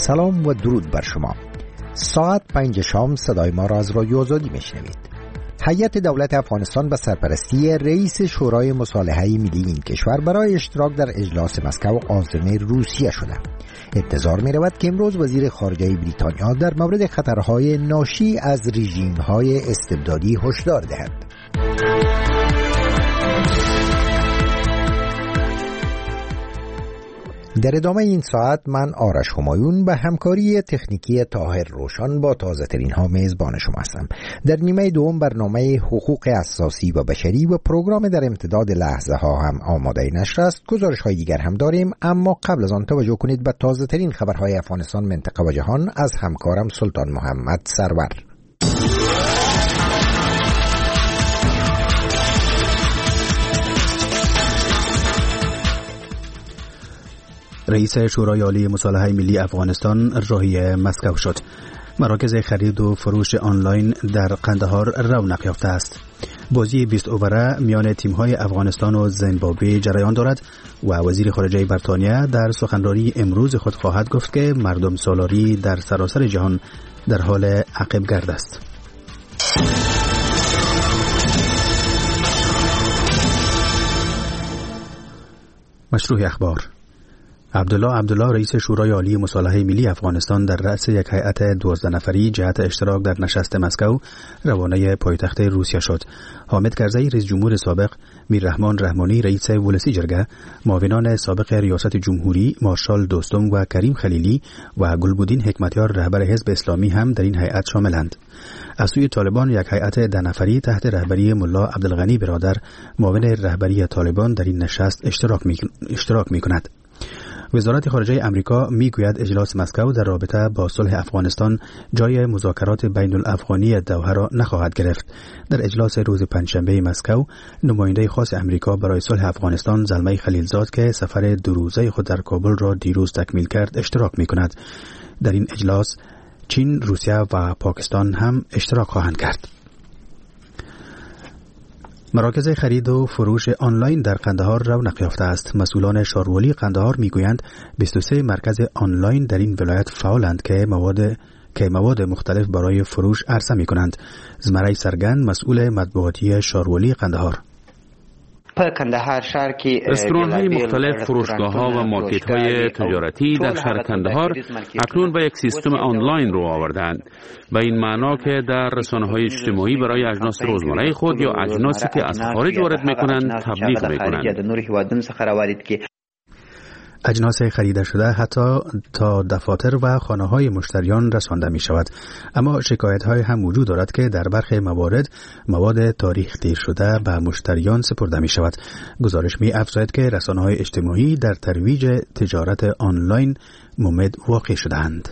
سلام و درود بر شما. ساعت 5 شام صدای ما را از رادیو آزادی میشنوید. هیئت دولت افغانستان به سرپرستی رئیس شورای مصالحه ملی این کشور برای اشتراک در اجلاس مسکو عازم روسیه شده. انتظار می رود که امروز وزیر خارجه بریتانیا در مورد خطرهای ناشی از رژیم‌های استبدادی هشدار دهد. در ادامه این ساعت من آرش همایون به همکاری تکنیکی طاهر روشن با تازه ترین ها میزبان شما هستم. در نیمه دوم برنامه حقوق اساسی و بشری و پروگرام در امتداد لحظه ها هم آماده نشر است. گزارش های دیگر هم داریم، اما قبل از آن توجه کنید به تازه ترین خبرهای افغانستان، منطقه و جهان از همکارم سلطان محمد سرور. رئیس شورای عالی مصالحه ملی افغانستان راهی مسکو شد. مراکز خرید و فروش آنلاین در قندهار رونق یافته است. بازی 20 اووره میان تیم‌های افغانستان و زیمبابوه جریان دارد و وزیر خارجه بریتانیا در سخنرانی امروز خود خواهد گفت که مردم سالاری در سراسر جهان در حال عقب گرد است. مشروع اخبار. عبدالله رئیس شورای عالی مصالحه ملی افغانستان در رأس یک هیئت 12 نفری جهت اشتراک در نشست مسکو روانه پایتخت روسیه شد. حامد کرزی رئیس جمهور سابق، میررحمان رحمانی رئیس ولسی جرگه، معاونان سابق ریاست جمهوری مارشال دوستم و کریم خلیلی و گلبودین حکمتیار رهبر حزب اسلامی هم در این هیئت شاملند. از سوی طالبان یک هیئت 10 نفری تحت رهبری ملا عبدالغنی برادر، معاون رهبری طالبان در این نشست اشتراک می‌کند. وزارت خارجه امریکا میگوید اجلاس مسکو در رابطه با صلح افغانستان جای مذاکرات بین الافغانی دوحه را نخواهد گرفت. در اجلاس روز پنجشنبه مسکو، نماینده خاص امریکا برای صلح افغانستان زلمه خلیلزاد که سفر 2 روزه خود در کابل را دیروز تکمیل کرد اشتراک میکند. در این اجلاس چین، روسیه و پاکستان هم اشتراک خواهند کرد. مراکز خرید و فروش آنلاین در قندهار رونق یافته است. مسئولان شاروالی قندهار میگویند 23 مرکز آنلاین در این ولایت فعالند که مواد مختلف برای فروش عرضه میکنند. زمره سرگند، مسئول مطبوعاتی شاروالی قندهار: رستوران‌های مختلف، فروشگاه‌ها و مارکت‌های تجارتی در شهر کندهار اکنون به یک سیستم آنلاین رو آوردند. به این معنا که در رسانه‌های اجتماعی برای اجناس روزمره خود یا اجناسی که از خارج وارد می‌کنند تبلیغ می‌کنند. اجناس خریده شده حتی تا دفاتر و خانه‌های مشتریان رسانده می شود. اما شکایت‌های هم وجود دارد که در برخی موارد مواد تاریخ دیر شده به مشتریان سپرده می شود. گزارش می افزاید که رسانه‌های اجتماعی در ترویج تجارت آنلاین ممد واقع شدند.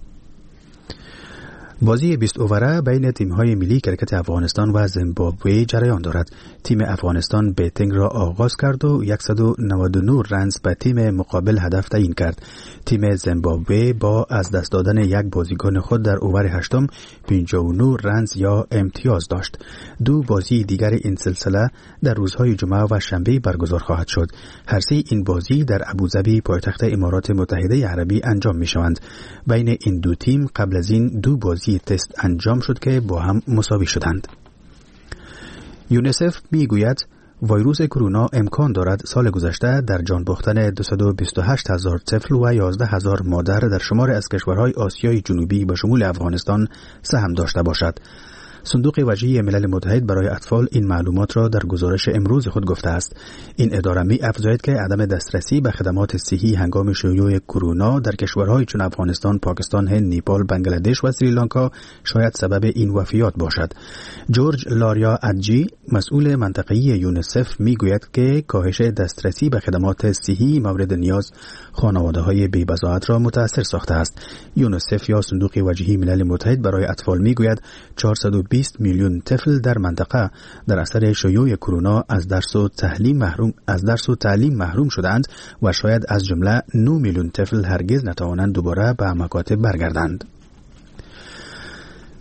بازی 20 اووره بین تیم‌های ملی کرکت افغانستان و زیمبابوه جریان دارد. تیم افغانستان بیتینگ را آغاز کرد و 199 رنز به تیم مقابل هدف تعیین کرد. تیم زیمبابوه با از دست دادن یک بازیکن خود در اوور هشتم 59 رنز یا امتیاز داشت. 2 بازی دیگر این سلسله در روزهای جمعه و شنبه برگزار خواهد شد. هر سه این بازی در ابوظبی پایتخت امارات متحده عربی انجام می‌شوند. بین این 2 تیم قبل از این 2 بازی تست انجام شد که با هم مساوی شدند. یونیسف میگوید ویروس کرونا امکان دارد سال گذشته در جان باختن 228,000 طفل و 11,000 مادر در شمار از کشورهای آسیای جنوبی به شمول افغانستان سهم داشته باشد. صندوق وجهی ملل متحد برای اطفال این معلومات را در گزارش امروز خود گفته است. این اداره می افزاید که عدم دسترسی به خدمات صحی هنگام شیوع کرونا در کشورهای چون افغانستان، پاکستان، هند، نیپال، بنگلادش و سریلانکا شاید سبب این وفیات باشد. جورج لاریا ادجی، مسئول منطقه‌ای یونیسف، میگوید که کاهش دسترسی به خدمات صحی مورد نیاز خانواده‌های بی‌بضاعت را متاثر ساخته است. یونیسف یا صندوق وجهی ملل متحد برای اطفال میگوید 420 میلیون طفل در منطقه در اثر شیوع کرونا از درس و تعلیم محروم شدند و شاید از جمله 9 میلیون طفل هرگز نتوانند دوباره به مکاتب برگردند.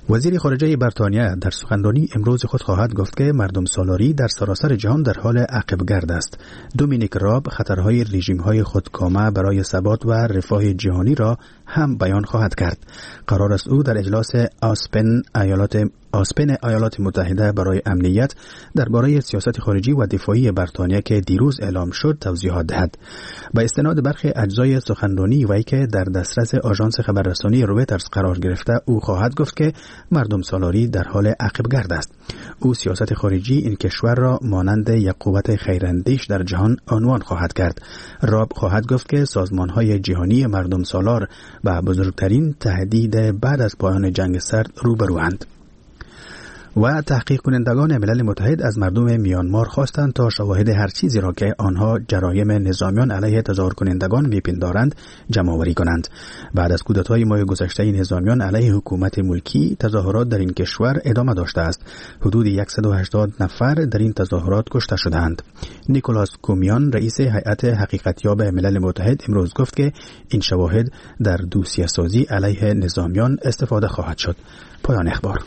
وزیر خارجه بریتانیا در سخنرانی امروز خود خواهد گفت که مردم سالاری در سراسر جهان در حال عقب‌گرد است. دومینیک راب خطرهای رژیم‌های خودکامه برای ثبات و رفاه جهانی را هم بیان خواهد کرد. قرار است او در اجلاس آسپن ایالات متحده برای امنیت درباره سیاست خارجی و دفاعی بریتانیا که دیروز اعلام شد توضیحات دهد. با استناد برخی اجزای سخنرانی وی که در دسترس آژانس خبررسانی رویترز قرار گرفته، او خواهد گفت که مردم سالاری در حال عقب‌گرد است. او سیاست خارجی این کشور را مانند یک قوت خیراندیش در جهان عنوان خواهد کرد. راب خواهد گفت که سازمان‌های جهانی مردم سالار با بزرگترین تهدید بعد از پایان جنگ سرد روبروند. و تحقیق کنندگان ملل متحد از مردم میانمار خواستند تا شواهد هر چیزی را که آنها جرایم نظامیان علیه تظاهر کنندگان میپندارند جمع‌آوری کنند. بعد از کودتای ماه گذشته نظامیان علیه حکومت ملکی، تظاهرات در این کشور ادامه داشته است. حدود 180 نفر در این تظاهرات کشته شدند. نیکولاس کومیان رئیس هیئت حقیقتیاب ملل متحد امروز گفت که این شواهد در دوسیه سازی علیه نظامیان استفاده خواهد شد. پایان اخبار.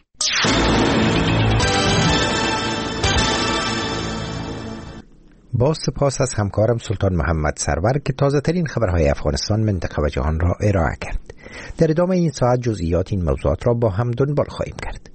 با سپاس از همکارم سلطان محمد سرور که تازه ترین خبرهای افغانستان، منطقه و جهان را ارائه کرد. در ادامه این ساعت جزئیات این موضوعات را با هم دنبال خواهیم کرد.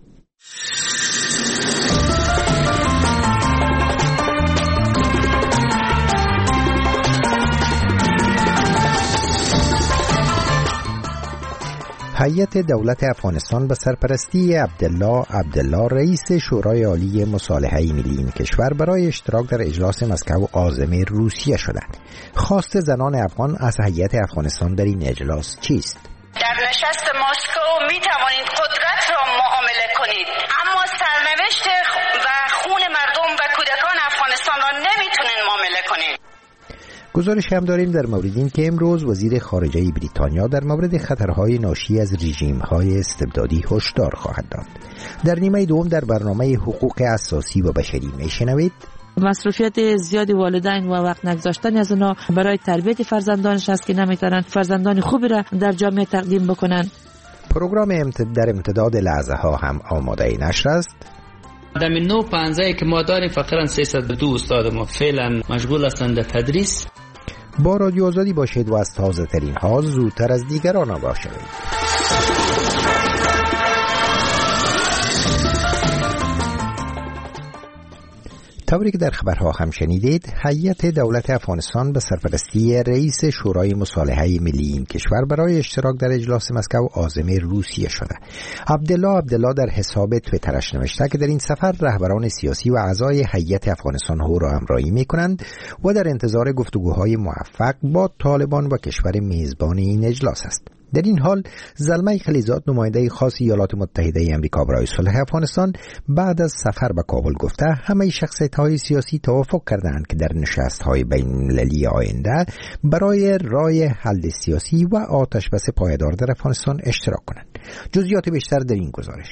هیئت دولت افغانستان به سرپرستی عبدالله رئیس شورای عالی مصالحه ملی این کشور برای اشتراک در اجلاس مسکو عازم روسیه شدند. خواست زنان افغان از هیئت افغانستان در این اجلاس چیست؟ در نشست مسکو می توانید قدرت را معامله کنید، اما سرنوشت و خون مردم و کودکان افغانستان را نمیتونید معامله کنید. گزارش هم داریم در مورد این که امروز وزیر خارجه بریتانیا در مورد خطرهای ناشی از رژیم‌های استبدادی هشدار خواهد داد. در نیمه دوم در برنامه حقوق اساسی و بشری میشنوید مصروفیت زیادی والدین و وقت نگذاشتن از اونا برای تربیت فرزندانش است که نمیتونن فرزندان خوبی را در جامعه تقدیم بکنن. پروگرام در امتداد لحظه ها هم آماده نشر است. در 915 که ما داریم فقط 302 استاد ما فعلا مشغول هستند در تدریس. با رادیو آزادی باشید و از تازه ترین ها زودتر از دیگران آگاه شوید. طوری که در خبرها هم شنیدید، هیئت دولت افغانستان به سرپرستی رئیس شورای مصالحه ملی این کشور برای اشتراک در اجلاس مسکو عازم روسیه شده. عبدالله در حساب توییترش نوشته که در این سفر رهبران سیاسی و اعضای هیئت افغانستان او را همراهی می‌کنند و در انتظار گفتگوهای موفق با طالبان و کشور میزبان این اجلاس است. در این حال زلمه خلیزاد، نماینده خاص ایالات متحده آمریکا برای صلح افغانستان، بعد از سفر به کابل گفته همه شخصیت‌های سیاسی توافق کردند که در نشست‌های بین‌المللی آینده برای رای حل سیاسی و آتشبس پایدار در افغانستان اشتراک کنند. جزئیات بیشتر در این گزارش.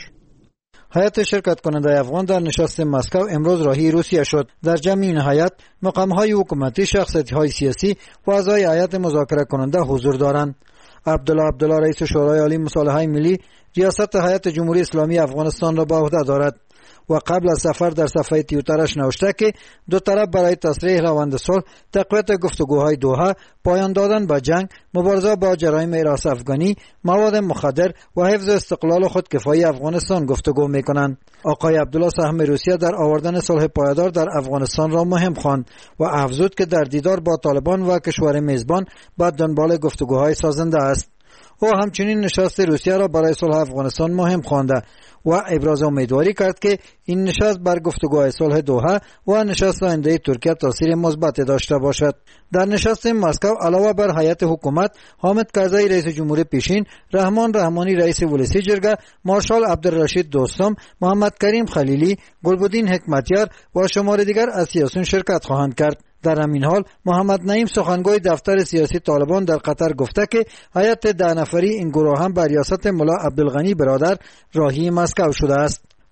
هیئت شرکت کننده افغان در نشست مسکو امروز راهی روسیه شد. در جمع این هیئت مقام‌های حکومتی، شخصیت‌های سیاسی و اعضای هیئت مذاکره کننده حضور دارند. عبدالله رئیس شورای عالی مصالحه ملی ریاست هیئت جمهوری اسلامی افغانستان را به عهده دارد و قبل از سفر در صفحه توییترش نوشته که دو طرف برای تصریح روند صلح، تقویت گفتگوهای دوحه، پایان دادن به جنگ، مبارزه با جرایم حراس افغانی، مواد مخدر و حفظ استقلال و خودکفایی افغانستان گفتگو میکنند. آقای عبدالله سهم روسیه در آوردن صلح پایدار در افغانستان را مهم خواند و افزود که در دیدار با طالبان و کشور میزبان به دنبال گفتگوهای سازنده است. او همچنین نشست روسیه را برای صلح افغانستان مهم خوانده و ابراز امیدواری کرد که این نشست بر گفتگوهای صلح دوحه و نشست آینده ترکیه تاثیر مثبت داشته باشد. در نشست مسکو علاوه بر هیئت حکومت، حامد کرزی رئیس جمهور پیشین، رحمان رحمانی رئیس ولسی جرگه، مارشال عبدالرشید دوستم، محمد کریم خلیلی، گلبدین حکمتیار و شمار دیگر از سیاسیون شرکت خواهند کرد. در همین حال محمد نعیم سخنگوی دفتر سیاسی طالبان در قطر گفته که هیئت 10 نفری این گروه هم بر ریاست ملا عبدالغنی برادر راهی مسکو شده است.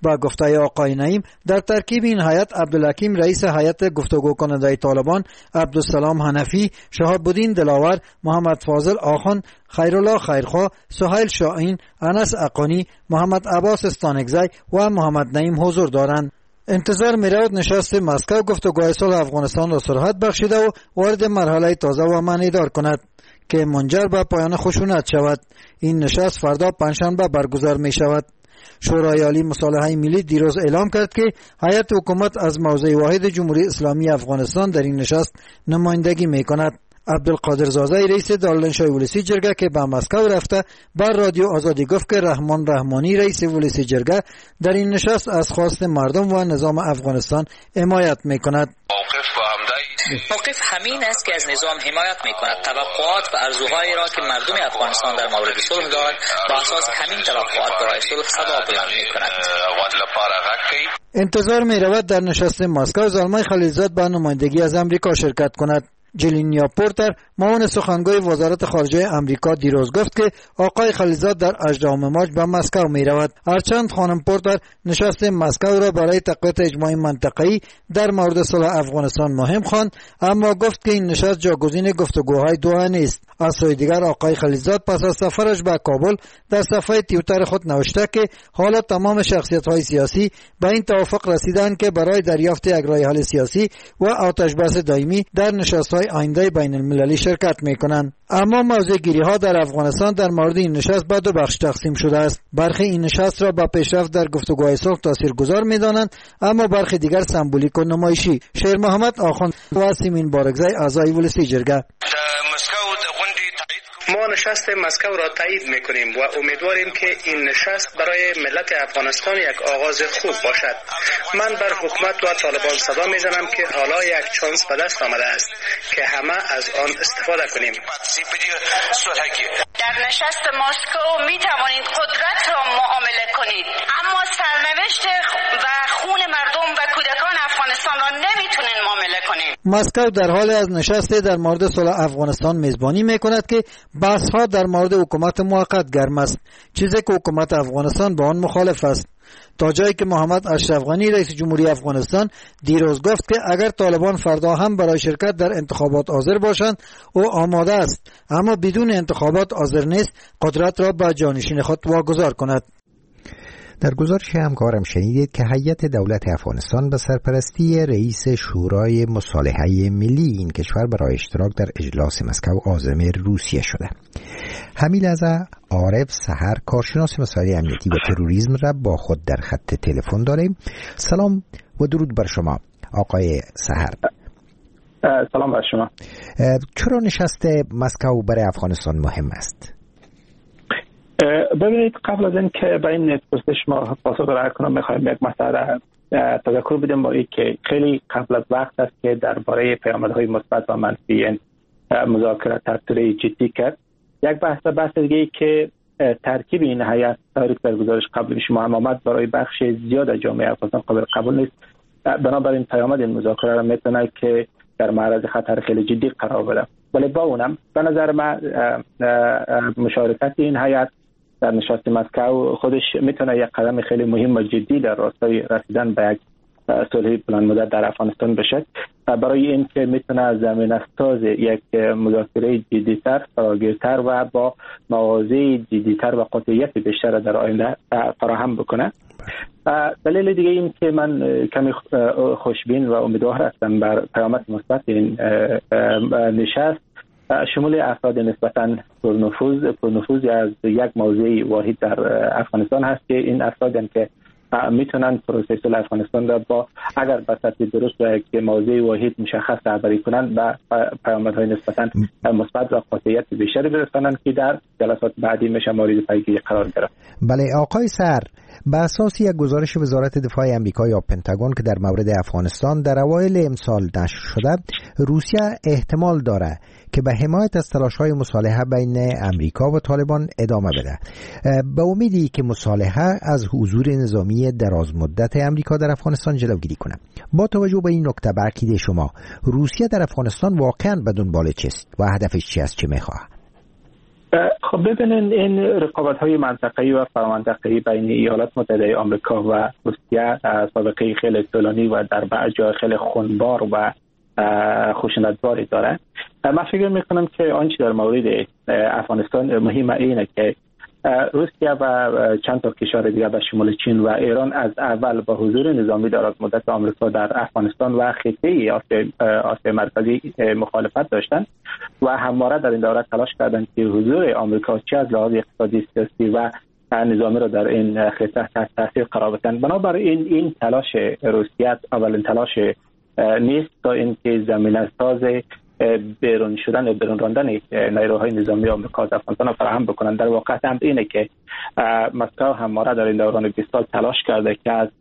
با گفته آقای نعیم در ترکیب این هیئت عبدالحکیم رئیس هیئت گفتگو کننده طالبان، عبدالسلام حنفی، شهاب الدین دلاور، محمد فاضل آخوند، خیرالله خیرخواه، سهیل شاهین، انس اقانی، محمد عباس استانکزی و محمد نعیم حضور دارند. انتظار می‌رود نشست مسکو گفتگوهای صلح افغانستان را سرعت بخشیده و وارد مرحله تازه و معنیدار کند که منجر به پایان خشونت شود. این نشست فردا پنجشنبه برگزار می شود. شورای عالی مصالحه ملی دیروز اعلام کرد که هیئت حکومت از موضع واحد جمهوری اسلامی افغانستان در این نشست نمایندگی می کند. عبدالقادر زازی رئیس دارالانشای ولسی جرگه که به مسکو رفته بر رادیو آزادی گفت که رحمان رحمانی رئیس ولسی جرگه در این نشست از خواست مردم و نظام افغانستان حمایت می کند. موقف همین است که از نظام حمایت می کند. توقعات و آرزوهایی را که مردم افغانستان در مورد صلح دارند با اساس همین توقعات برای صلح صدا بلند می کند. انتظار می رود در نشست مسکو زلمای خلیلزاد به نمایندگی از امریکا شرکت کند. جلینیا پورتر معاون سخنگوی وزارت خارجه امریکا دیروز گفت که آقای خلیلزاد در 18 مارس به مسکو می رود. هرچند خانم پورتر نشست مسکو را برای تقویت اجماع منطقه‌ای در مورد صلح افغانستان مهم خواند، اما گفت که این نشست جاگزین گفتگوهای دوحه نیست. از سوی دیگر آقای خلیلزاد پس از سفرش به کابل در صفحه توییتر خود نوشته که حالا تمام شخصیت‌های سیاسی به این توافق رسیدند که برای دریافت یک راه حل سیاسی و آتش‌بس دائمی در نشست‌های آینده بین المللی شرکت می‌کنند. اما موضع‌گیری‌ها در افغانستان در مورد این نشست به دو بخش تقسیم شده است. برخی این نشست را با پیشرفت در گفتگوهای صلح تاثیرگذار می‌دانند، اما برخی دیگر سمبولیک و نمایشی. شیر محمد آخوند و سیمین بارگزی اعضای ولسی جرگه: ما نشست مسکو را تایید میکنیم و امیدواریم که این نشست برای ملت افغانستان یک آغاز خوب باشد. من بر حکومت و طالبان صدا میزنم که حالا یک چانس به دست آمده است که همه از آن استفاده کنیم. در نشست مسکو می توانید قدرت را معامله کنید، اما سرنوشت و خون مردم و کودکان افغانستان را نمیتونین معامله کنید. مسکو در حال از نشست در مورد صلح افغانستان میزبانی میکند که بحث‌ها در مورد حکومت موقت گرم است، چیزی که حکومت افغانستان با آن مخالف است. تا جایی که محمد اشرف غنی رئیس جمهوری افغانستان دیروز گفت که اگر طالبان فردا هم برای شرکت در انتخابات حاضر باشند او آماده است، اما بدون انتخابات حاضر نیست قدرت را به جانشین خود واگذار کند. در گزارش همکارم شنیدید که هیئت دولت افغانستان به سرپرستی رئیس شورای مصالحه ملی این کشور برای اشتراک در اجلاس مسکو عازم روسیه شده. همین لحظه عارف سحر کارشناس مسائل امنیتی و تروریسم را با خود در خط تلفن داریم. سلام و درود بر شما آقای سحر. سلام بر شما. چرا نشست مسکو برای افغانستان مهم است؟ ببینید، قبل از این که به این پرسش ما پاسخ ارائه کنم میخوایم یک مسئله تذکر بدیم با این که خیلی قبل از وقت است که درباره پیامدهای مثبت و منفی مذاکرات تطوری جدی کرد. یک بحث دیگه ای که ترکیب این هیئت تاریخ در گزارش قبل شما هم آمد برای بخش زیاد از جامعه افغانستان قابل قبول نیست. بنابراین پیامد این مذاکره را میتونه که در معرض خطر خیلی جدی قرار بده. ولی با اونم به نظر من مشارکت این هیئت در نشست مسکو خودش میتونه یک قدم خیلی مهم و جدی در راستای رسیدن به یک صلح بلند مدت در افغانستان بشه، برای این که میتونه زمینه ساز یک مذاکره جدی‌تر، فراگیرتر و با مواضع جدی‌تر و قطعیت بیشتر در آینده فراهم بکنه. دلیل دیگه این که من کمی خوشبین و امیدوار هستم بر پیامد مثبت این نشست شمول افراد نسبتاً پرنفوذ از یک موضوع واحد در افغانستان هست که این افرادن که میتونن پروسه صلح افغانستان را با اگر به سطح درست و یک موضوع واحد مشخص رهبری کنند و پیامدهای نسبتاً مثبت و قاطعیت بیشتری برسانند که در جلسات بعدی میشه مورد پیگیری قرار گرفت. بله آقای سر، به اساس یک گزارش وزارت دفاع آمریکا یا پنتاگون که در مورد افغانستان در اوایل امسال نشر شده، روسیه احتمال داره که به حمایت از تلاش‌های مصالحه بین امریکا و طالبان ادامه بده. به امیدی که مصالحه از حضور نظامی دراز مدت امریکا در افغانستان جلوگیری کنه. با توجه به این نکته به عقیده شما روسیه در افغانستان واقعاً به دنبال چیست و هدفش چی است، چه می‌خواد؟ خب ببینید این رقابت‌های منطقه‌ای و فرامنطقه‌ای بین ایالات متحده آمریکا و روسیه سابقه خیلی طولانی و در بعض جای خیلی خونبار و خشونت‌باری داره. من فکر می‌کنم که آنچه در مورد افغانستان مهمه اینه که روسیه و چند تا کشور دیگر به شمول چین و ایران از اول با حضور نظامی دراز مدت آمریکا در افغانستان و خطه آسیا مرکزی مخالفت داشتند و همواره در این دوره تلاش کردند که حضور آمریکا چه از لحاظ اقتصادی، سیاسی و نظامی را در این خطه تحت تاثیر قرار بدهند. بنابراین این تلاش روسیه اولین تلاش نیست تا اینکه زمینه ساز بیرون شدن و بیرون راندن نیروهای نظامی آمریکا از افغانستان را فراهم بکنند. در واقع هم اینه که مسکو همواره در این دوران 20 سال تلاش کرده که از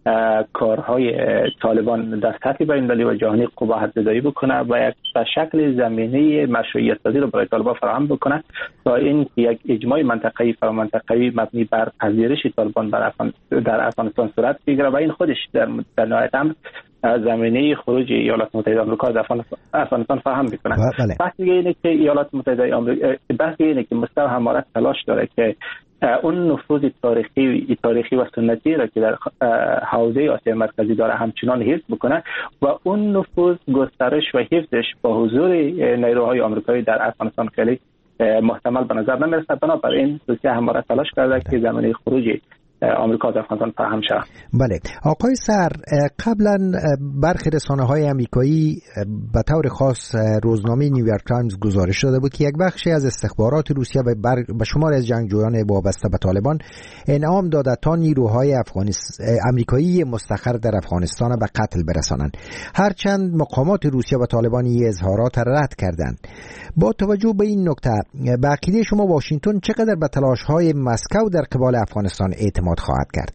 کارهای طالبان در سطح بین‌المللی و جهانی قباحت زدایی بکنه و یک به شکل زمینه مشروعیت سازی را برای طالبان فراهم بکنه تا این یک اجماع منطقه‌ای فرامنطقه‌ای مبنی بر پذیرش طالبان در افغانستان صورت بگیره و این خودش در نهایت امر زمینه خروج ایالات متحده آمریکا از افغانستان فراهم می‌کنه. بحث اینه که ایالات متحده آمریکا بحث اینه که مسکو همواره تلاش داره که اون نفوذ تاریخی و سنتی را که در حوزه آسیا مرکزی داره همچنان حفظ بکنه و اون نفوذ گسترش و حفظش با حضور نیروهای آمریکایی در افغانستان خیلی محتمل به نظر نمیرسه. بنابراین روسیه همواره تلاش کرده که زمینه خروج آمریکا از افغانستان فراهم شود. بله آقای سر، قبلا برخی رسانه‌های آمریکایی به طور خاص روزنامه نیویورک تایمز گزارش داده بود که یک بخشی از استخبارات روسیه به شمار از جنگجویان وابسته به طالبان انعام داده تا نیروهای آمریکایی مستقر در افغانستان به قتل برسانند، هرچند مقامات روسیه و طالبان این اظهارات رد کردند. با توجه به این نکته، به عقیده شما واشنگتن چقدر به تلاش‌های مسکو در قبال افغانستان اعتماد خواهد کرد؟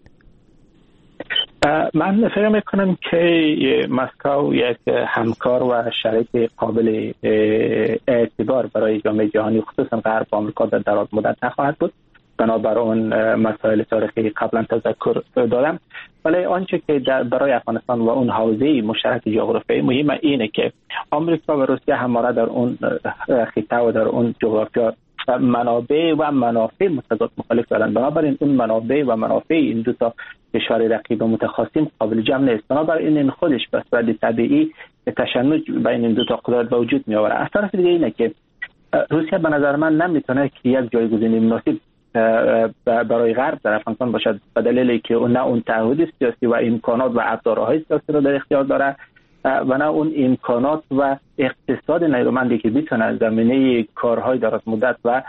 من فکر میکنم که مسکو یک همکار و شریک قابل اعتبار برای جامعه جهانی خصوصا غرب و آمریکا در دراز مدت نخواهد بود. بنابر اون مسائل تاریخی قبلا تذکر دادم، ولی آنچه که برای افغانستان و اون حوزه مشترک جغرافیایی مهمه اینه که آمریکا و روسیه همواره در اون خطه و در اون جغرافیا منابع و منافع متضاد مخالف دارند. بنابراین اون منابع و منافع این دو تا کشور رقیب و متخاصم قابل جمع نیست. بنابراین این خودش به صورت طبیعی تشنج بین این دو تا قدرت به وجود می آورد. از طرف دیگه اینه که روسیه به نظر من نمیتونه که یک جایگزینی مناسب برای غرب در افغانستان باشد، به دلیلی که اون نه اون تعهد سیاسی و امکانات و ابزارهای سیاسی رو در اختیار داره و نه اون امکانات و اقتصاد نیرومندی که بتونه زمینه کارهای دراز مدت و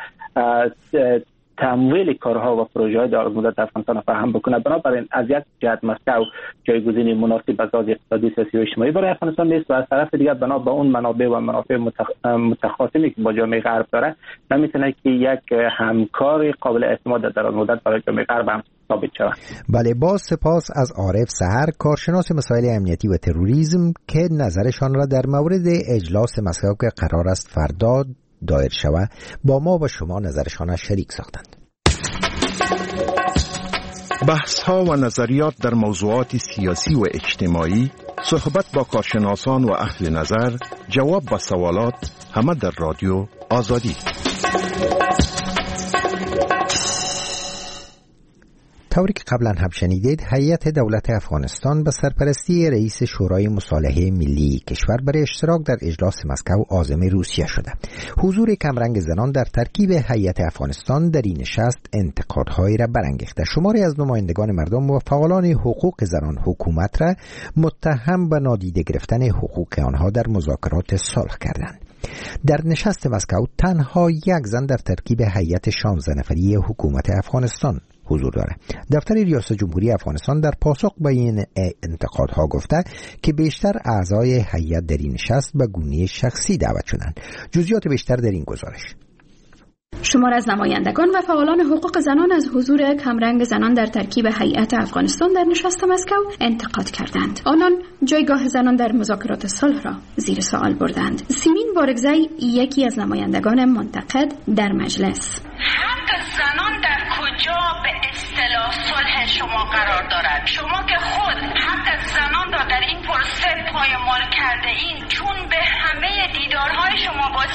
تمویل کارها و پروژه‌های دراز مدت افغانستان فراهم بکنه. بنابراین از یک جهت مسکو جایگزینی مناسب از لحاظ اقتصادی، سیاسی و اجتماعی برای افغانستان نیست و از طرف دیگر بنا به اون منابع و منافع متخاصمی که با جامعه غرب داره نمیتونه که یک همکار قابل اعتماد در دراز مدت برای جامعه غرب هم ثابت شود. بله، با سپاس از عارف سحر، کارشناس مسائل امنیتی و تروریسم، که نظرشان را در مورد اجلاس مسکو که قرار است فردا دایر شود با ما و شما نظرشان شریک ساختند. بحث ها و نظریات در موضوعات سیاسی و اجتماعی، صحبت با کارشناسان و اهل نظر، جواب با سوالات، همه در رادیو آزادی. طوری که قبلا هم شنیدید، هیئت دولت افغانستان به سرپرستی رئیس شورای مصالحه ملی کشور برای اشتراک در اجلاس مسکو عازم روسیه شده. حضور کمرنگ زنان در ترکیب هیئت افغانستان در این نشست انتقادهایی را برانگیخته. شماری از نمایندگان مردم و فعالان حقوق زنان حکومت را متهم به نادیده گرفتن حقوق آنها در مذاکرات صلح کردند. در نشست مسکو تنها یک زن در ترکیب هیئت 16 نفری حکومت افغانستان حضور داره. دفتر ریاست جمهوری افغانستان در پاسخ به این انتقادها گفته که بیشتر اعضای هیئت در این نشست به گونه شخصی دعوت شدند. جزئیات بیشتر در این گزارش. شمار از نمایندگان و فعالان حقوق زنان از حضور کمرنگ زنان در ترکیب هیئت افغانستان در نشست مسکو انتقاد کردند. آنان جایگاه زنان در مذاکرات صلح را زیر سوال بردند. سیمین بارگزی، یکی از نمایندگان منتقد در مجلس: حق زنان در کجا به اصطلاح صلح شما قرار دارد؟ شما که خود حق زنان را در این پروسه پایمال کرده این، چون به همه دیدارهای شما با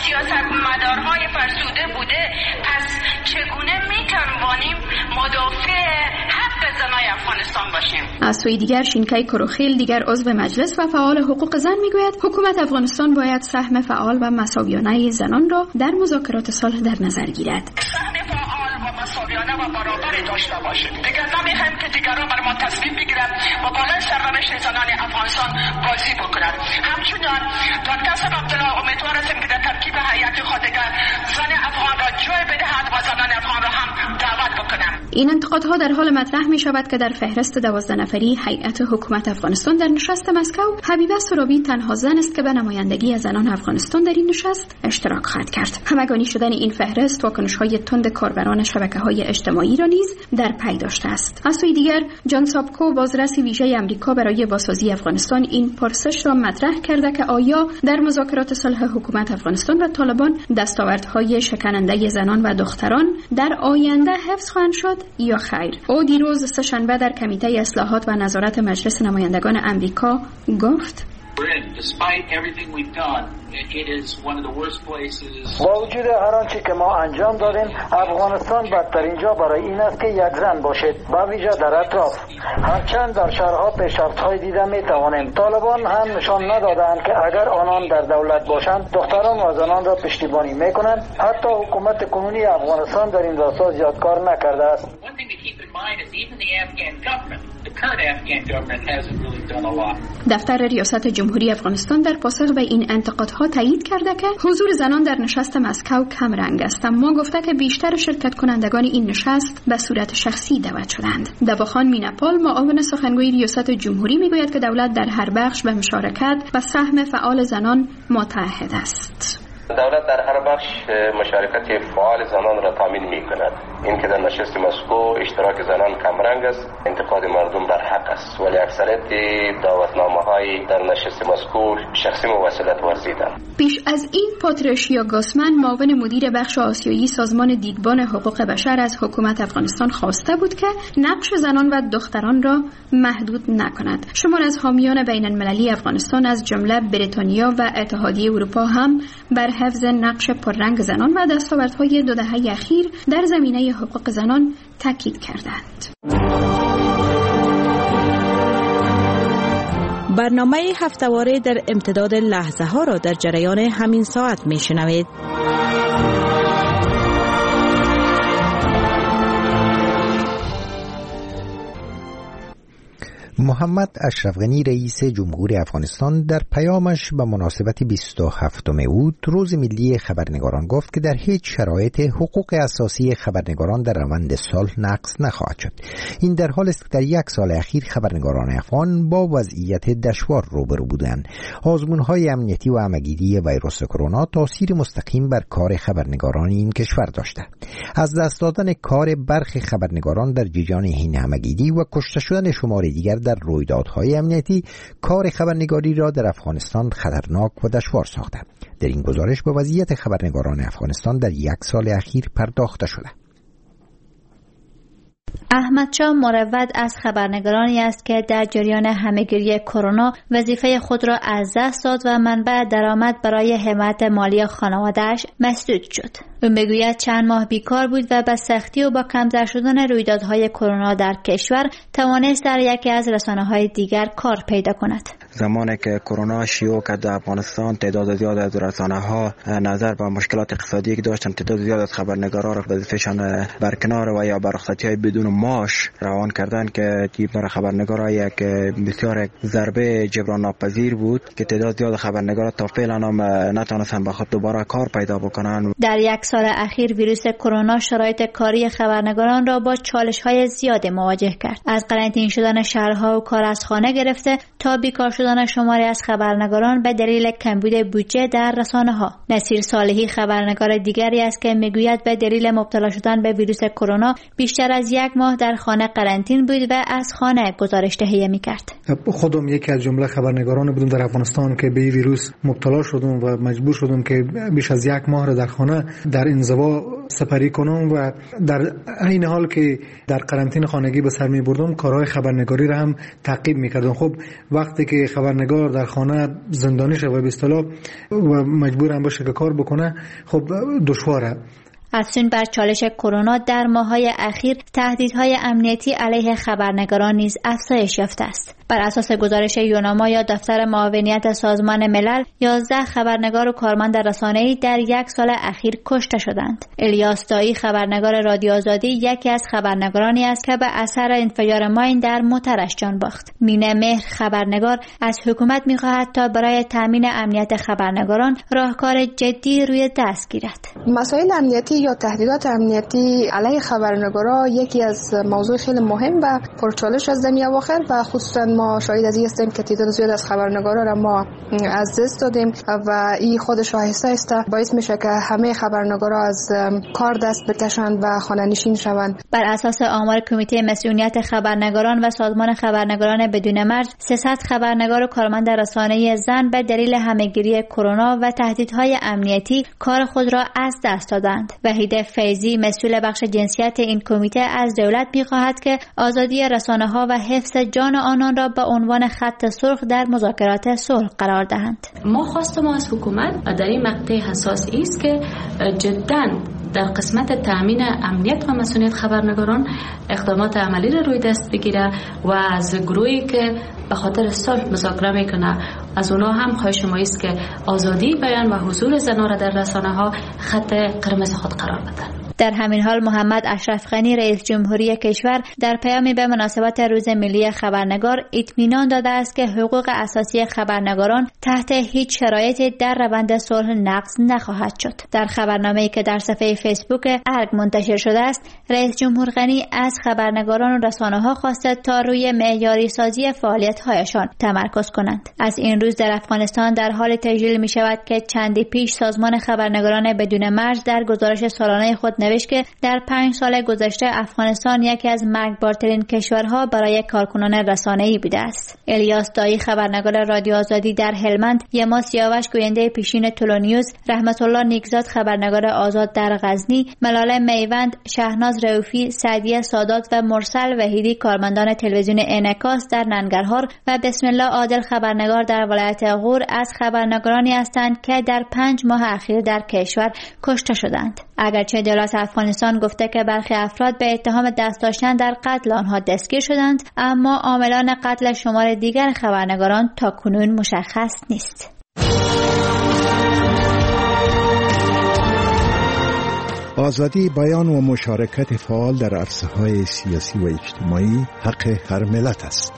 سیاستمدارهای فرسوده بوده. پس چگونه میتوانیم مدافع حق زنای افغانستان باشیم؟ از سوی دیگر شینکای کروخیل، دیگر عضو مجلس و فعال حقوق زن میگوید حکومت افغانستان باید سهم فعال و مساویانه زنان را در مذاکرات صلح در نظر گیرد. مساویانه و برابری داشته باشیم. دیگر نمیخوایم که دیگران بر ما تصمیم بگیرن و بالای سرنوشت زنان افغانستان بازی بکنند. همچنین دکتر عبدالله امیدوار هستیم که در ترکیب هیئت خود زن افغان را جای بدهد و زنان افغان را هم دعوت بکنند. این انتقادها در حال مطرح می شود که در فهرست 12 نفری هیئت حکومت افغانستان در نشست مسکو، حبیبه سرابی تنها زن است که به نمایندگی از زنان افغانستان در این نشست اشتراک خواهد کرد. همگانی شدن این فهرست واکنش‌های تند کاربران شبکه‌های اجتماعی را نیز در پی داشته است. از سوی دیگر جان سابکو، بازرس ویژه آمریکا برای بازسازی افغانستان، این پرسش را مطرح کرده که آیا در مذاکرات صلح حکومت افغانستان و طالبان دستاوردهای شکننده زنان و دختران در آینده حفظ خواهند شد یا خیر. او دیروز سه‌شنبه در کمیته اصلاحات و نظارت مجلس نمایندگان آمریکا گفت: با وجود هر آنچه که ما انجام دادیم، افغانستان بدترین جا برای این است که یک زن باشد، با ویژه در اطراف. هرچند در شهرها پیشرفت‌های دیده می‌توانیم. طالبان هم نشان ندادند که اگر آنان در دولت باشند دختران و زنان را پشتیبانی می‌کنند. حتی حکومت کنونی افغانستان در این راستا زیاد کار نکرده است. دفتر ریاست جمهوری افغانستان در پاسخ به این انتقادها تایید کرده که حضور زنان در نشست مسکو کم رنگ است، اما گفته که بیشتر شرکت کنندگان این نشست به صورت شخصی دعوت شدند. دواخان میناپال، معاون سخنگوی ریاست جمهوری، میگوید که دولت در هر بخش به مشارکت و سهم فعال زنان متعهد است. دولت در هر بخش مشارکت فعال زنان را تامین می کند. این که در نشست مسکو اشتراک زنان کمرنگ است، انتقاد مردم بر حق است، ولی اکثریت دعوتنامه های در نشست مسکو شخصی موسلت ورزیدند. پیش از این پاتریشیا گاسمن، معاون مدیر بخش آسیایی سازمان دیدبان حقوق بشر، از حکومت افغانستان خواسته بود که نقش زنان و دختران را محدود نکند. شمار از حامیان بین المللی افغانستان از جمله بریتانیا و اتحادیه اروپا هم بر حفظ نقش پررنگ زنان و دستاوردهای 2 دهه اخیر در زمینه حقوق زنان تاکید کردند. برنامه هفته‌واره در امتداد لحظه ها را در جریان همین ساعت میشنوید. محمد اشرف غنی، رئیس جمهوری افغانستان، در پیامش به مناسبت 27 اوت روز ملی خبرنگاران گفت که در هیچ شرایط حقوق اساسی خبرنگاران در روند صلح نقض نخواهد شد. این در حالی است که در 1 سال اخیر خبرنگاران افغان با وضعیت دشوار روبرو بودند. آزمون‌های امنیتی و همگیری ویروس کرونا تاثیر مستقیم بر کار خبرنگاران این کشور داشته. از دست دادن کار برخی خبرنگاران در جریان این همگیری و کشته شدن شمار دیگر در رویدادهای امنیتی، کار خبرنگاری را در افغانستان خطرناک و دشوار ساخته. در این گزارش به وضعیت خبرنگاران افغانستان در 1 سال اخیر پرداخته شده. احمد شاه مروت از خبرنگارانی است که در جریان همه‌گیری کرونا وظیفه خود را از دست داد و منبع درآمد برای حمایت مالی خانواده‌اش مسدود شد. او میگوید چند ماه بیکار بود و به سختی و با کمتر شدن رویدادهای کرونا در کشور توانست در یکی از رسانه‌های دیگر کار پیدا کند. زمانی که کرونا شیوع کرد در افغانستان، تعداد زیاد از رسانه‌ها نظر به مشکلات اقتصادی که داشتن، تعداد زیاد از خبرنگاران را وظیفه‌شان برکنار و یا بر رخصتی‌های بدون معاش روان کردن که برای خبرنگارا یک بسیار ضربه جبران ناپذیر بود که تعداد زیاد خبرنگارا تا فعلا هم نتونستن به خود دوباره کار پیدا بکنن. در 1 سال اخیر ویروس کرونا شرایط کاری خبرنگاران را با چالش‌های زیاد مواجه کرد. از قرنطینه شدن شهرها و کار از خانه گرفته تا بیکار شدن شماری از خبرنگاران به دلیل کمبود بودجه در رسانه‌ها. نصیر صالحی خبرنگار دیگری است که میگوید به دلیل مبتلا شدن به ویروس کرونا بیشتر از 1 ماه در خانه قرنطین بود و از خانه گزارش تهیه می‌کرد. خودم یکی از جمله خبرنگاران بودم در افغانستان که به این ویروس مبتلا شدم و مجبور شدم که بیش از 1 ماه را در خانه در انزوا سپری کنم و در این حال که در قرنطین خانگی به سر می‌بردم کارهای خبرنگاری را هم تعقیب می‌کردم. خب وقتی که خبرنگار در خانه زندانی شده و به اصطلاح و مجبور هم باشه که کار بکنه خب دشواره. افزون بر چالش کرونا در ماه‌های اخیر تهدیدهای امنیتی علیه خبرنگاران نیز افزایش یافته است. بر اساس گزارش یوناما یا دفتر معاونیت سازمان ملل 11 خبرنگار و کارمند رسانه‌ای در 1 سال اخیر کشته شدند. الیاس دایی خبرنگار رادیو آزادی یکی از خبرنگارانی است که به اثر انفجار ماین در موترش جان باخت. مینه مهر خبرنگار از حکومت می‌خواهد تا برای تامین امنیت خبرنگاران راهکار جدی روی دست گیرد. مسائل امنیتی یا تهدیدات امنیتی علیه خبرنگارا یکی از موضوع خیلی مهم و پرچالش از دنیا اواخر و خصوصا ما شاهد از این هستیم که تعداد زیاد از خبرنگارا را ما از دست دادیم و این خودش آهسته آهسته باعث میشه که همه خبرنگارا از کار دست بکشند و خانه‌نشین شوند. بر اساس آمار کمیته مسئولیت خبرنگاران و سازمان خبرنگاران بدون مرز 300 خبرنگار و کارمند رسانه‌ای زن به دلیل همه‌گیری کرونا و تهدیدهای امنیتی کار خود را از دست دادند. وحید فیضی مسئول بخش جنسیت این کمیته از دولت می‌خواهد که آزادی رسانه‌ها و حفظ جان آنان را به عنوان خط سرخ در مذاکرات صلح قرار دهند. ما خواست ما از حکومت در این مقطع حساس است که جداً در قسمت تامین امنیت و مسئولیت خبرنگاران اقدامات عملی را روی دست بگیره و از گروهی که به خاطر صلح مذاکره میکنه از اونا هم خواهش ما است که آزادی بیان و حضور زنان را در رسانه‌ها خط قرمز خود قرار بدن. در همین حال محمد اشرف غنی رئیس جمهوری کشور در پیامی به مناسبت روز ملی خبرنگار اطمینان داده است که حقوق اساسی خبرنگاران تحت هیچ شرایطی در روند صلح نقض نخواهد شد. در خبرنامه‌ای که در صفحه فیسبوک ارگ منتشر شده است، رئیس جمهور غنی از خبرنگاران و رسانه‌ها خواسته تا روی معیاری سازی فعالیت‌هایشان تمرکز کنند. از این روز در افغانستان در حال تجلیل می‌شود که چندی پیش سازمان خبرنگاران بدون مرز در گزارش سالانه خود نوشت که در 5 سال گذشته افغانستان یکی از مرگبارترین کشورها برای کارکنان رسانه‌ای بوده است. الیاس دایی خبرنگار رادیو آزادی در هلمند، یما سیاوش گوینده پیشین تولونیوز، رحمت الله نیکزاد خبرنگار آزاد در غزنی، ملاله میوند، شهناز رؤوفی، سعدیه سادات و مرسل وحیدی کارمندان تلویزیون انعکاس در ننگرهار و بسم الله عادل خبرنگار در ولایت غور از خبرنگارانی هستند که در 5 ماه اخیر در کشور کشته شدند. اگرچه دولت افغانستان گفته که برخی افراد به اتهام دست داشتن در قتل آنها دستگیر شدند، اما عاملان قتل شمار دیگر خبرنگاران تاکنون مشخص نیست. آزادی بیان و مشارکت فعال در عرصه‌های سیاسی و اجتماعی حق هر ملت است.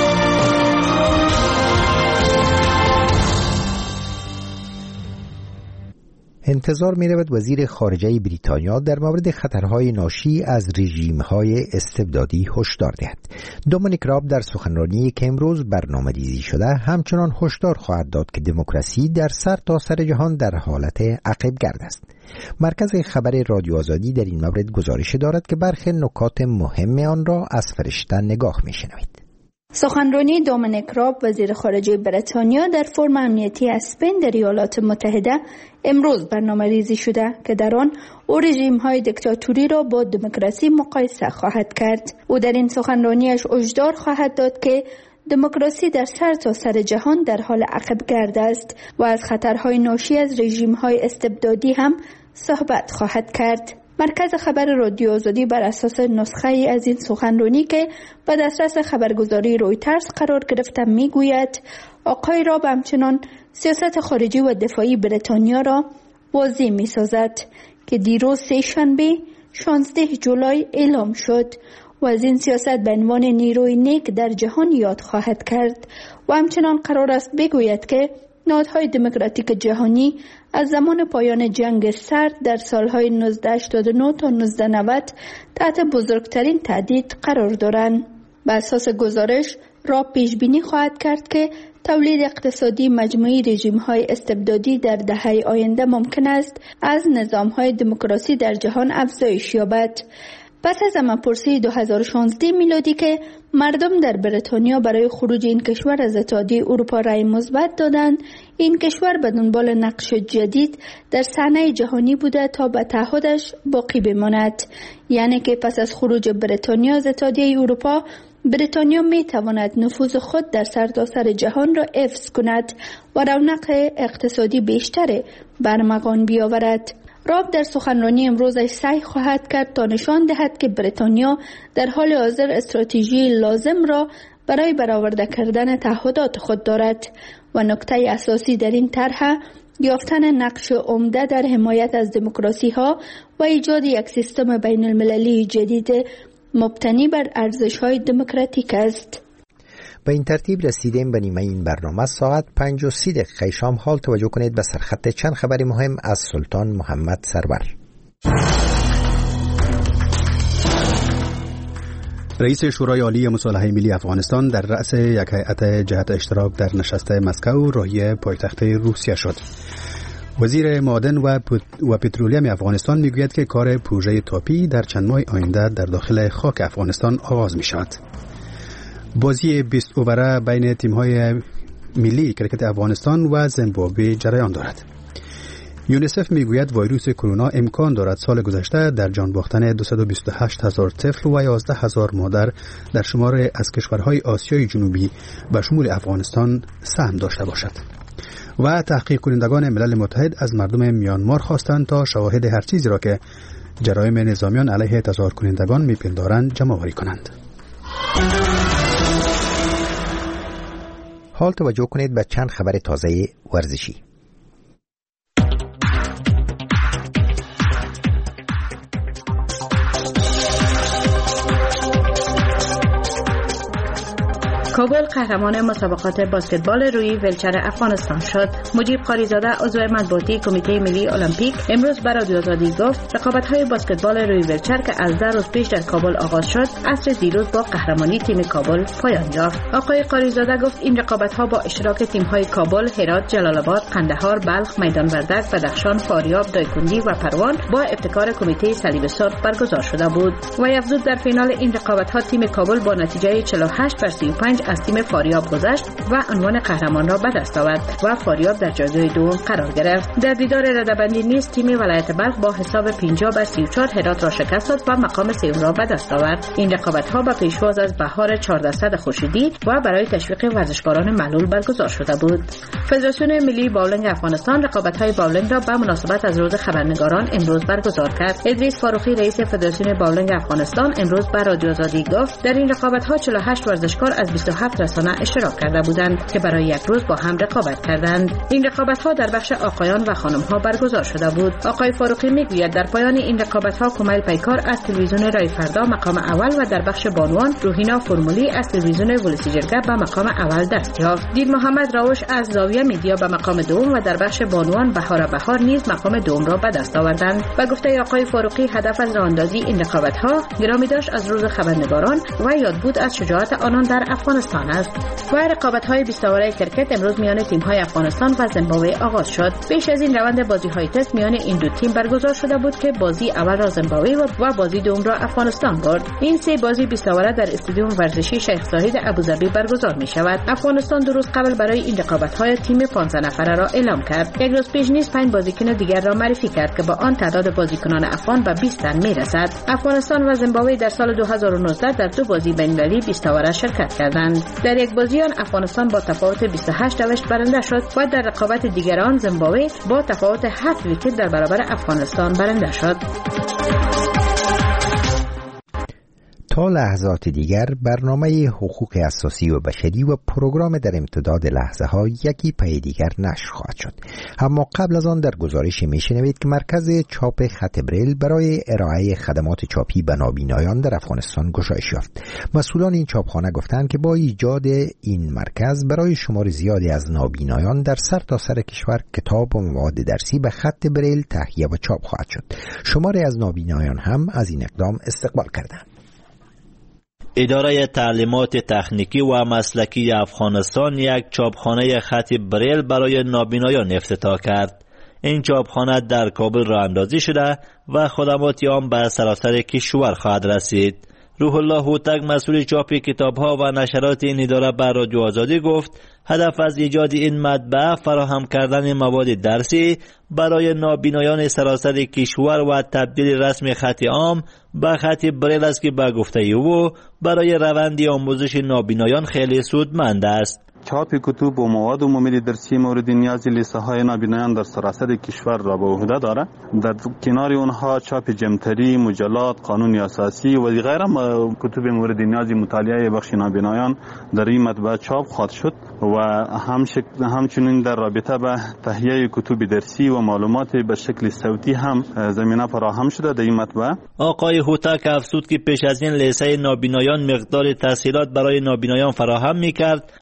انتظار می رود وزیر خارجه بریتانیا در مورد خطرهای ناشی از رژیم‌های استبدادی هشدار دهد. دومینیک راب در سخنرانی که امروز برنامه‌ریزی شده همچنان هشدار خواهد داد که دموکراسی در سرتاسر جهان در حالت عقب‌گرد است. مرکز خبر رادیو آزادی در این مورد گزارش دارد که برخی نکات مهم آن را از فرشته نگاه می‌شنوید. سخنرانی دومینیک راب وزیر خارجه بریتانیا در فرم امنیتی اسپین در ایالات متحده امروز برنامه‌ریزی شده که در آن او رژیم‌های دیکتاتوری را با دموکراسی مقایسه خواهد کرد. او در این سخنرانیش هشدار خواهد داد که دموکراسی در سرتاسر جهان در حال عقب‌گرد است و از خطرهای ناشی از رژیم‌های استبدادی هم صحبت خواهد کرد. مرکز خبر رادیو آزادی بر اساس نسخه ای از این سخنرانی که به دسترس خبرگزاری رویترز قرار گرفته میگوید آقای راب همچنان سیاست خارجی و دفاعی بریتانیا را واضح میسازد که دیروز سه‌شنبه 16 جولای اعلام شد و از این سیاست به عنوان نیروی نیک در جهان یاد خواهد کرد و همچنان قرار است بگوید که نهادهای دموکراتیک جهانی از زمان پایان جنگ سرد در سالهای 1989 تا 1990 تحت بزرگترین تهدید قرار دارند. بر اساس گزارش را پیش بینی خواهد کرد که تولید اقتصادی مجموعی رژیم‌های استبدادی در دهه آینده ممکن است از نظام‌های دموکراسی در جهان افزایش یابد. پس از امپرسی 2016 میلادی که مردم در بریتانیا برای خروج این کشور از اتحادیه اروپا رأی مثبت دادند، این کشور به دنبال نقش جدید در صحنه جهانی بوده تا به تعهدش باقی بماند. یعنی که پس از خروج بریتانیا از اتحادیه اروپا، بریتانیا می تواند نفوذ خود در سرتاسر جهان را حفظ کند و رونق اقتصادی بیشتر برمغان بیاورد. راب در سخنرانی امروزش سعی خواهد کرد تا نشان دهد که بریتانیا در حال حاضر استراتژی لازم را برای برآورده کردن تعهدات خود دارد و نکته اساسی در این طرح یافتن نقش عمده در حمایت از دموکراسی ها و ایجاد یک سیستم بین المللی جدید مبتنی بر ارزش های دموکراتیک است. به این ترتیب رسیدیم به نیمه این برنامه. ساعت 5:30 شام. حال توجه کنید به سرخط چند خبر مهم از سلطان محمد سرور. رئیس شورای عالی مصالحه ملی افغانستان در رأس یک هیئت جهت اشتراک در نشست مسکو راهی پایتخت روسیه شد. وزیر معدن و پترولیم افغانستان میگوید که کار پروژه تاپی در چند ماه آینده در داخل خاک افغانستان آغاز می شود. بازی 20 اووره بین تیم‌های ملی کرکت افغانستان و زیمبابوه جریان دارد. یونیسف میگوید ویروس کرونا امکان دارد سال گذشته در جان باختن 228,000 طفل و 11,000 مادر در شمار از کشورهای آسیای جنوبی به شمول افغانستان سهم داشته باشد. و تحقیق کنندگان ملل متحد از مردم میانمار خواستند تا شواهد هر چیزی را که جرایم نظامیان علیه تظاهر کنندگان میپندارند جمع‌آوری کنند. حال توجه کنید به چند خبر تازه ورزشی. کابل قهرمان مسابقات بسکتبال روی ویلچر افغانستان شد. مجیب قاریزاده عضو مطبوعاتی کمیته ملی المپیک امروز به رادیو آزادی گفت رقابت‌های بسکتبال روی ویلچر که از 10 روز پیش در کابل آغاز شد عصر دیروز با قهرمانی تیم کابل پایان یافت. آقای قاریزاده گفت این رقابت‌ها با اشتراک تیم‌های کابل، هرات، جلال آباد، قندهار، بلخ، میدان وردک، بدخشان، فاریاب، دایکنڈی و پروان با ابتکار کمیته صلیب سرخ برگزار شده بود. و افزود در فینال این رقابت‌ها تیم کابل با نتیجه 48-35 از تیم فاریاب گذشت و عنوان قهرمان را به دست آورد و فاریاب در جایگاه دوم قرار گرفت. در دیدار رده‌بندی نیز تیم ولایت بلخ با حساب 50-34 هرات را شکست داد و مقام سوم را به دست آورد. این رقابت‌ها به پیشواز از بهار 1400 خورشیدی و برای تشویق ورزشکاران معلول برگزار شده بود. فدراسیون ملی باولینگ افغانستان رقابت‌های باولینگ را به مناسبت از روز خبرنگاران امروز برگزار کرد. ادریس فاروقی رئیس فدراسیون باولینگ افغانستان امروز به رادیو آزادی گفت در این رقابت‌ها 48 ورزشکار از 27 رسانه اشتراک کرده بودند که برای یک روز با هم رقابت کردند. این رقابت‌ها در بخش آقایان و خانم‌ها برگزار شده بود. آقای فاروقی میگوید در پایان این رقابت‌ها کمیل پیکار از تلویزیون رای فردا مقام اول و در بخش بانوان روحینا فرمولی از تلویزیون ولسی جرگه به مقام اول دست یافت. دیر محمد راوش از زاویه میدیا به مقام دوم و در بخش بانوان بهار نیز مقام دوم را به دست آوردند. و گفته آقای فاروقی هدف از راهاندازی این رقابت‌ها گرامی داشت از روز خبرنگاران و یاد بود از شجاعت آنان در افغانستان است. و رقابت‌های 20 اوره کرکت امروز میان تیم‌های افغانستان و زیمبابوه آغاز شد. پیش از این روند بازی‌های تست میان این دو تیم برگزار شده بود که بازی اول را زیمبابوه و بازی دوم را افغانستان برد. این سه بازی 20 اوره در استادیوم ورزشی شیخ زاید ابوظبی برگزار می‌شود. افغانستان 2 روز قبل برای این رقابت‌های تیم 15 نفره را اعلام کرد. یک روز پیش نیز 5 بازیکن دیگر را معرفی کرد که با آن تعداد بازیکنان افغان به 20 تن می‌رسد. افغانستان و زیمبابوه در سال 2019 در 2 بازی بین‌المللی 20 اوره شرکت کردند. در یک بازی افغانستان با تفاوت 28 نوشت برنده شد و در رقابت دیگران زیمبابوه با تفاوت 7 ویکت در برابر افغانستان برنده شد. تا لحظات دیگر برنامه حقوق اساسی و بشری و پروگرام در امتداد لحظه ها یکی پی دیگر نشر خواهد شد. اما قبل از آن در گزارشی میشنوید که مرکز چاپ خط بریل برای ارائه خدمات چاپی به نابینایان در افغانستان گشایش یافت. مسئولان این چاپخانه گفتند که با ایجاد این مرکز برای شمار زیادی از نابینایان در سرتاسر کشور کتاب و مواد درسی به خط بریل تهیه و چاپ خواهد شد. شماری از نابینایان هم از این اقدام استقبال کردند. اداره تعلیمات تکنیکی و مسلکی افغانستان یک چاپخانه خط بریل برای نابینایان افتتاح کرد. این چاپخانه در کابل راه اندازی شده و خدمات آن به سراسر کشور خواهد رسید. روح الله هوتک مسئول چاپ کتاب‌ها و نشرات این اداره به رادیو آزادی گفت هدف از ایجاد این مطبعه فراهم کردن مواد درسی برای نابینایان سراسر کشور و تبدیل رسم خط عام به خط بریل است که به گفته او برای روند آموزش نابینایان خیلی سودمند است. چاپ کتب و مواد عمومی درسی مورد نیاز لیسه‌های نابینایان در سراسر کشور را به عهده دارد. در کنار آنها چاپ جمتری، مجلات، قانون اساسی و دیگر کتب مورد نیاز مطالعه بخش نابینایان در این مطبعه چاپ خواهد شد و همچنین در رابطه به تهیه کتب درسی و معلومات به شکل صوتی هم زمینه فراهم شده در این مطبعه. آقای هوتک افزود که پیش از این لیسه نابینایان مقدار تسهیلات برای نابینایان فراهم می‌کرد